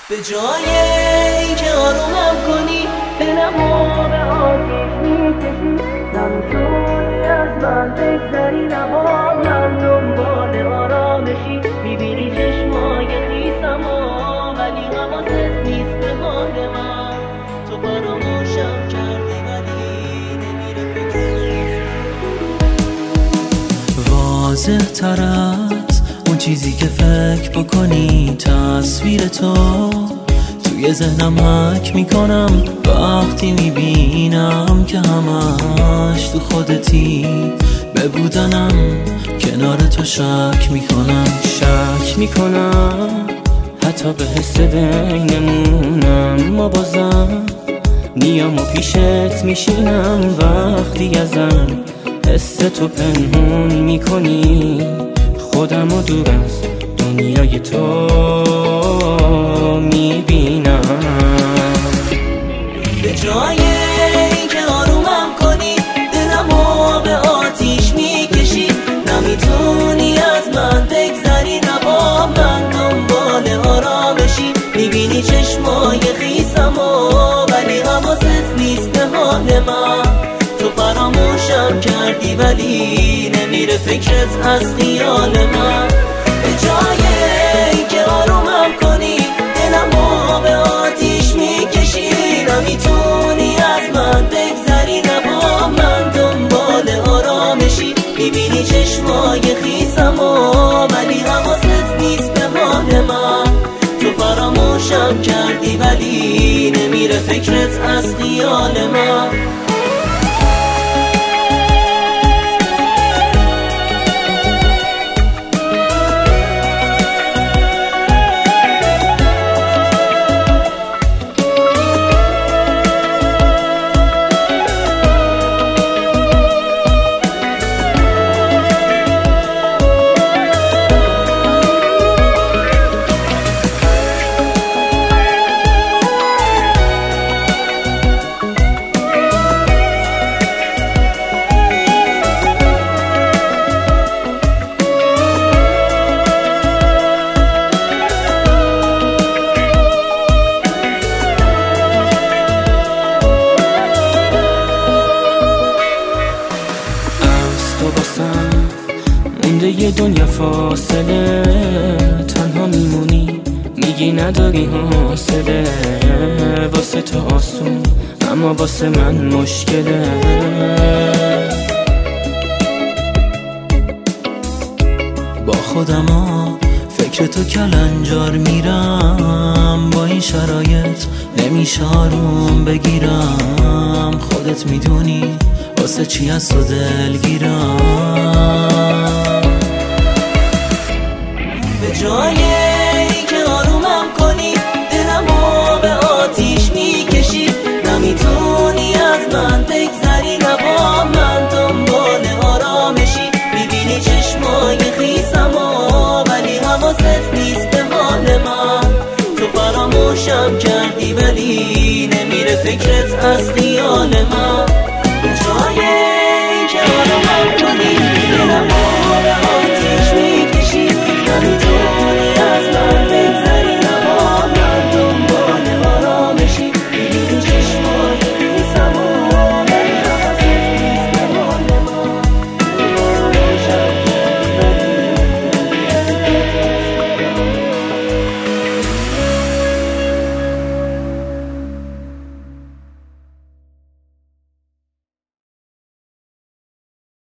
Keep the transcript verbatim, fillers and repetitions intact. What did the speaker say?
به جای اینکه آرومم کنی دلمو به آتیش میکشی، نمیتونی از من بگذری، نبا من دنبال آرامشی. میبینی چشمای خیسمو ولی حواست نیست به حال من. تو فراموشم کردی ولی نمیره فکر. واضح تر از اون چیزی که فکر بکنی، تصویر تو توی ذهنم حک میکنم وقتی میبینم که همش تو خودتی. به بودنم کنار تو شک میکنم شک میکنم حتی به حس بینمونم، ما بازم نیام و پیشت میشینم وقتی ازم حس تو پنهون میکنی. خودم و دور از دنیای تو میبینم. به جای اینکه آرومم کنی دلمو به آتیش میکشی، نمیتونی از من بگذری، نبا من دنبال آرامشی. میبینی چشمای خیسمو ولی حواست نیست به حال من. تو فراموشم کردی ولی نمیره فکرت از خیال من. به جای اینکه آرومم کنی دلمو به آتیش میکشی، نمیتونی از من بگذری، نبا من دنبال آرامشی. میبینی چشمای خیسمو ولی حواست نیست به حال من. تو فراموشم کردی ولی نمیره فکرت از خیال من. مونده یه دنیا فاصله، تنها میمونی میگی نداری حوصله. واسه تو آسون اما واسه من مشکله. با خودم فکر تو کلنجار میرم، با این شرایط نمیشه آروم بگیرم. خودت میدونی واسه چی از تو دلگیرم. به جای اینکه آرومم کنی دلمو به آتیش میکشی، نمیتونی از من بگذری، نبا من دنبال آرامشی. میبینی چشمای خیسمو ولی حواست نیست به حال من. تو فراموشم کردی ولی نمیره فکرت از خیال من. به جای اینکه آرومم کنی دلمو